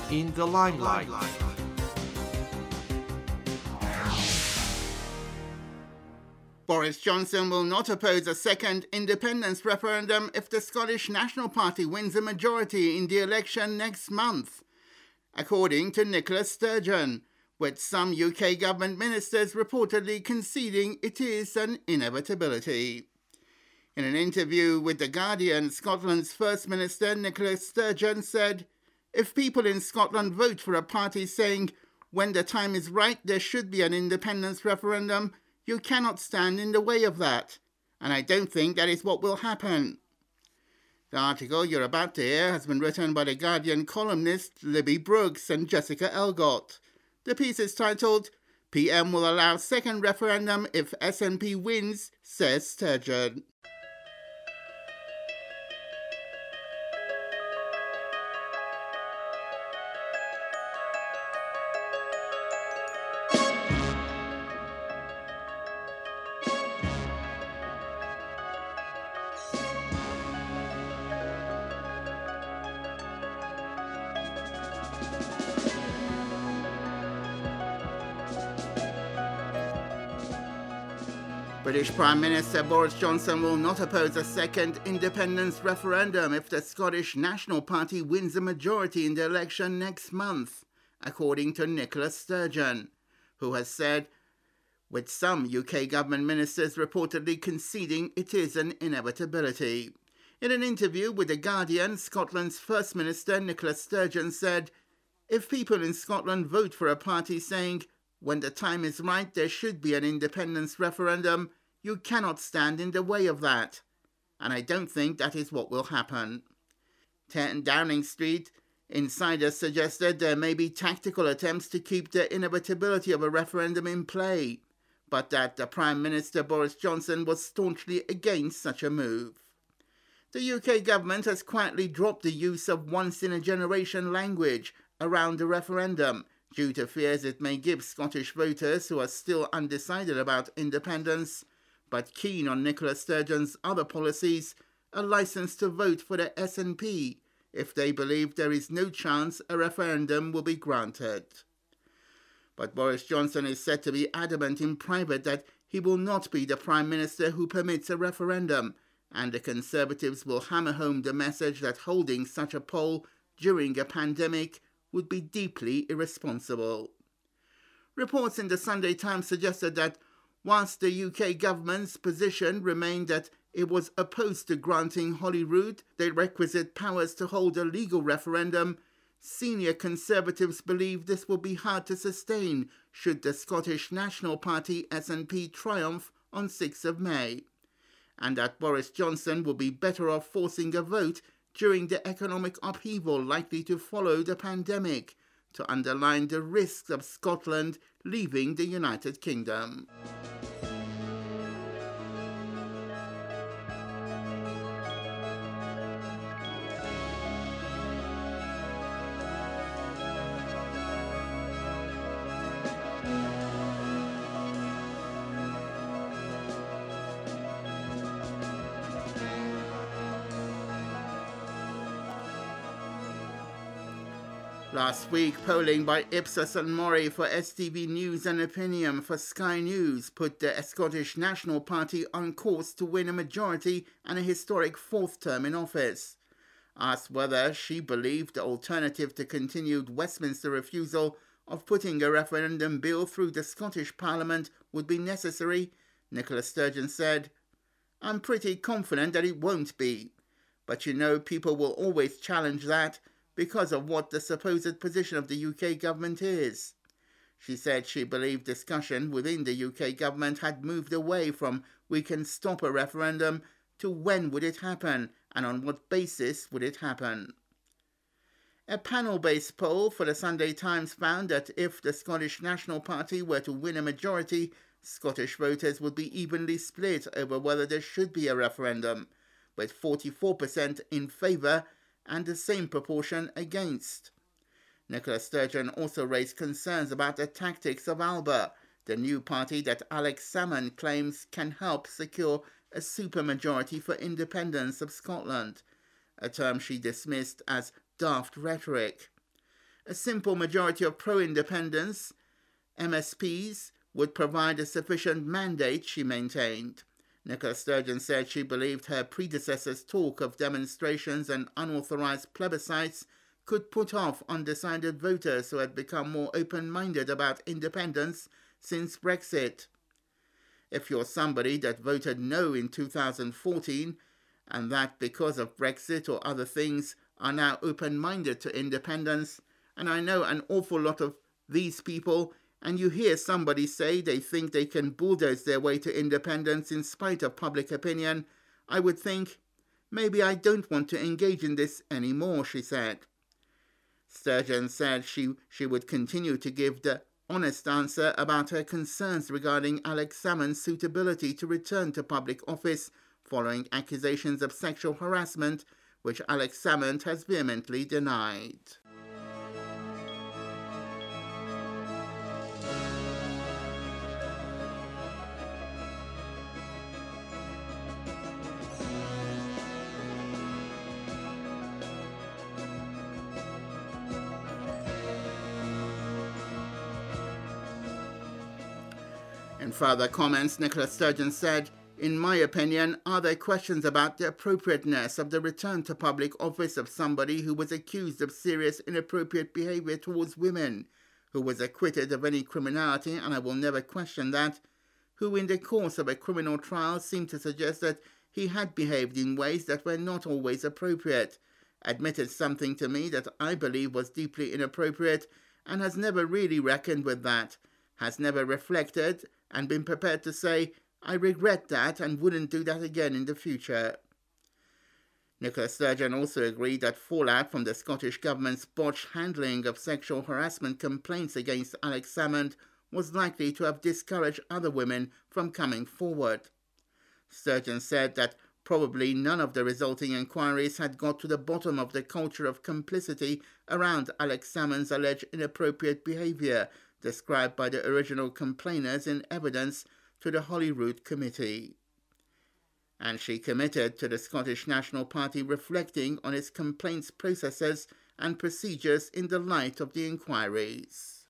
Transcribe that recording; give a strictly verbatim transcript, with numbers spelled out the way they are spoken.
in the limelight. Boris Johnson will not oppose a second independence referendum if the Scottish National Party wins a majority in the election next month, according to Nicola Sturgeon, with some U K government ministers reportedly conceding it is an inevitability. In an interview with The Guardian, Scotland's First Minister Nicola Sturgeon said, "If people in Scotland vote for a party saying, when the time is right, there should be an independence referendum, you cannot stand in the way of that, and I don't think that is what will happen." The article you're about to hear has been written by The Guardian columnists Libby Brooks and Jessica Elgott. The piece is titled, "P M will allow second referendum if S N P wins, says Sturgeon." British Prime Minister Boris Johnson will not oppose a second independence referendum if the Scottish National Party wins a majority in the election next month, according to Nicola Sturgeon, who has said, with some U K government ministers reportedly conceding it is an inevitability. In an interview with The Guardian, Scotland's First Minister Nicola Sturgeon said, "If people in Scotland vote for a party saying, when the time is right, there should be an independence referendum, you cannot stand in the way of that. And I don't think that is what will happen." ten Downing Street insiders suggested there may be tactical attempts to keep the inevitability of a referendum in play, but that the Prime Minister Boris Johnson was staunchly against such a move. The U K government has quietly dropped the use of once-in-a-generation language around the referendum, due to fears it may give Scottish voters who are still undecided about independence, but keen on Nicola Sturgeon's other policies, a licence to vote for the S N P if they believe there is no chance a referendum will be granted. But Boris Johnson is said to be adamant in private that he will not be the Prime Minister who permits a referendum, and the Conservatives will hammer home the message that holding such a poll during a pandemic would be deeply irresponsible. Reports in the Sunday Times suggested that whilst the U K government's position remained that it was opposed to granting Holyrood the requisite powers to hold a legal referendum, senior Conservatives believe this will be hard to sustain should the Scottish National Party S N P triumph on sixth of May, and that Boris Johnson will be better off forcing a vote during the economic upheaval likely to follow the pandemic, to underline the risks of Scotland leaving the United Kingdom. Last week, polling by Ipsos and Mori for S T V News and Opinion for Sky News put the Scottish National Party on course to win a majority and a historic fourth term in office. Asked whether she believed the alternative to continued Westminster refusal of putting a referendum bill through the Scottish Parliament would be necessary, Nicola Sturgeon said, "I'm pretty confident that it won't be. But you know, people will always challenge that because of what the supposed position of the U K government is." She said she believed discussion within the U K government had moved away from "we can stop a referendum" to "when would it happen and on what basis would it happen." A panel-based poll for the Sunday Times found that if the Scottish National Party were to win a majority, Scottish voters would be evenly split over whether there should be a referendum, with forty-four percent in favour and the same proportion against. Nicola Sturgeon also raised concerns about the tactics of ALBA, the new party that Alex Salmond claims can help secure a supermajority for independence of Scotland, a term she dismissed as daft rhetoric. A simple majority of pro-independence M S Ps would provide a sufficient mandate, she maintained. Nicola Sturgeon said she believed her predecessor's talk of demonstrations and unauthorized plebiscites could put off undecided voters who had become more open-minded about independence since Brexit. If you're somebody that voted no in two thousand fourteen, and that because of Brexit or other things are now open-minded to independence, and I know an awful lot of these people, and you hear somebody say they think they can bulldoze their way to independence in spite of public opinion, I would think, maybe I don't want to engage in this anymore, she said. Sturgeon said she, she would continue to give the honest answer about her concerns regarding Alex Salmond's suitability to return to public office following accusations of sexual harassment, which Alex Salmond has vehemently denied. In further comments, Nicola Sturgeon said, "In my opinion, are there questions about the appropriateness of the return to public office of somebody who was accused of serious inappropriate behavior towards women, who was acquitted of any criminality, and I will never question that, who in the course of a criminal trial seemed to suggest that he had behaved in ways that were not always appropriate, admitted something to me that I believe was deeply inappropriate, and has never really reckoned with that, has never reflected and been prepared to say, I regret that and wouldn't do that again in the future." Nicola Sturgeon also agreed that fallout from the Scottish Government's botched handling of sexual harassment complaints against Alex Salmond was likely to have discouraged other women from coming forward. Sturgeon said that probably none of the resulting inquiries had got to the bottom of the culture of complicity around Alex Salmond's alleged inappropriate behaviour, described by the original complainers in evidence to the Holyrood Committee. And she committed to the Scottish National Party reflecting on its complaints processes and procedures in the light of the inquiries.